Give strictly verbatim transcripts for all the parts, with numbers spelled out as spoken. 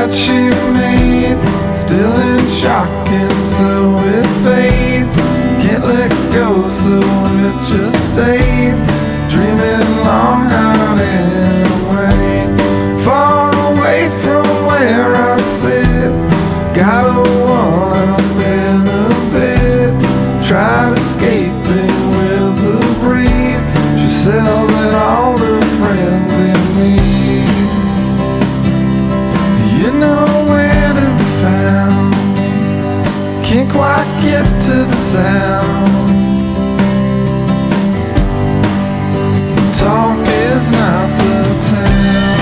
that she made, still in shock and so it fades. Can't let go, so it just stays, dreaming long out and away, far away from where I sit. Got a one up in a bed, tried escaping with the breeze. She sells it all her friends and me. You know where to be found, can't quite get to the sound. The talk is not the town.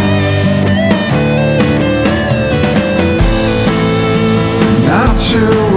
Not sure